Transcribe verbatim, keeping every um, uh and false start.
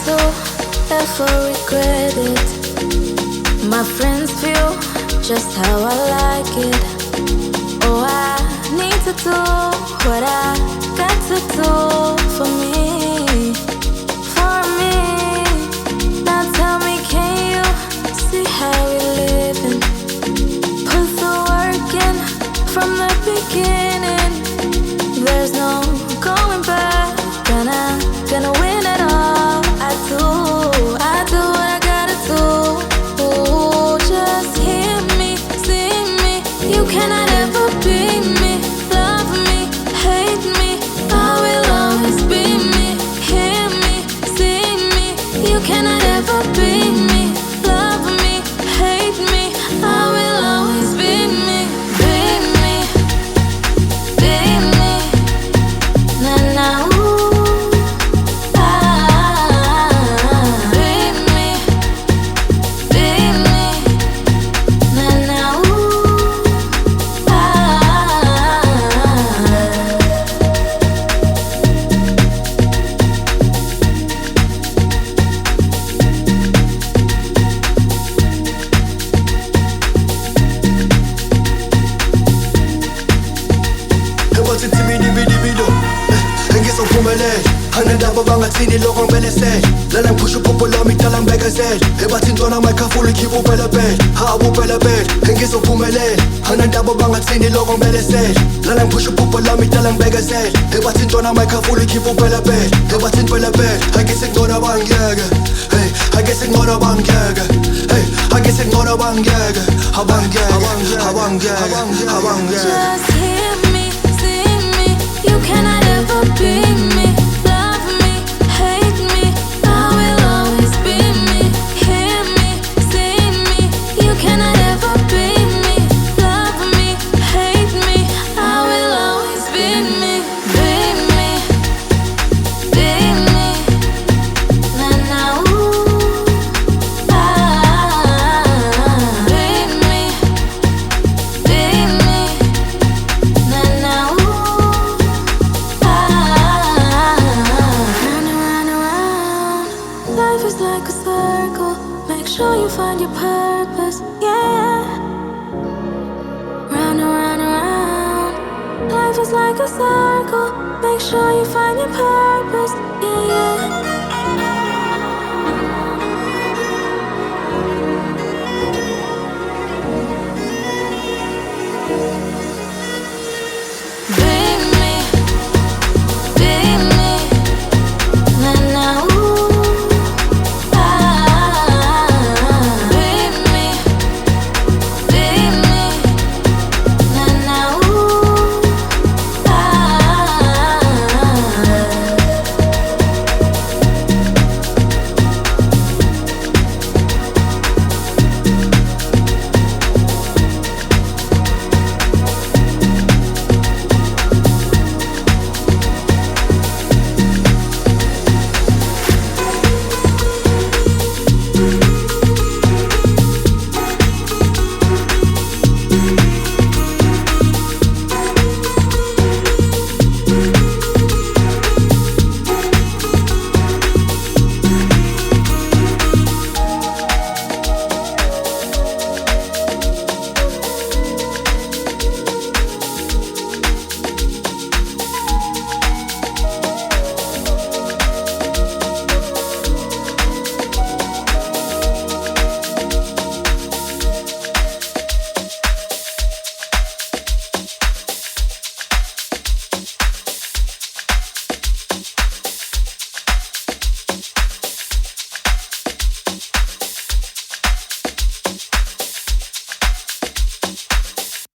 to ever regret it. My friends feel just how I like it. Oh, I need to do what I got to do for me, for me. Now tell me, can you see how we living? Put the work in from the beginning. There's no going back. Gonna, gonna win it all. I do, I do what I gotta do. Ooh, just hear me, see me. You cannot ever be me, love me, hate me. I will always be me. Hear me, see me. You cannot ever be me, love me, hate me. I will always be me, be me, be me. Na na ooh, ah, be me, be me. Na na ooh, ah. 해봤지 디비디비디비도 행기서 보면은 하는다고 방아지 니 lokong belisay Lalang push up polami talang begazay 해봤지 또 나만 카풀을 기부 벨라벨 하부 벨라벨 행기서 보면은 하는다고 방아지 니 lokong belisay Lalang push up polami talang begazay 해봤지 또 나만 카풀을 기부 벨라벨 해봤지 벨라벨 하기색 너나 방개가 Hey 하기색 너나 방개가 Hey 하기색 너나 방개가 하방개가 하방개가 하방개가 Just hear me, see me. You cannot ever be me, love me, hate me. I will always be me. Hear me, see me. You cannot ever be me, love me, hate me. I will always be me, be me, be me. Na na ooh, ah, be me, be me. Na na ooh, ah. Round and round and round, life is like a circle. Make sure you find your purpose, yeah. Round and round and round, life is like a circle. Make sure you find your purpose, yeah.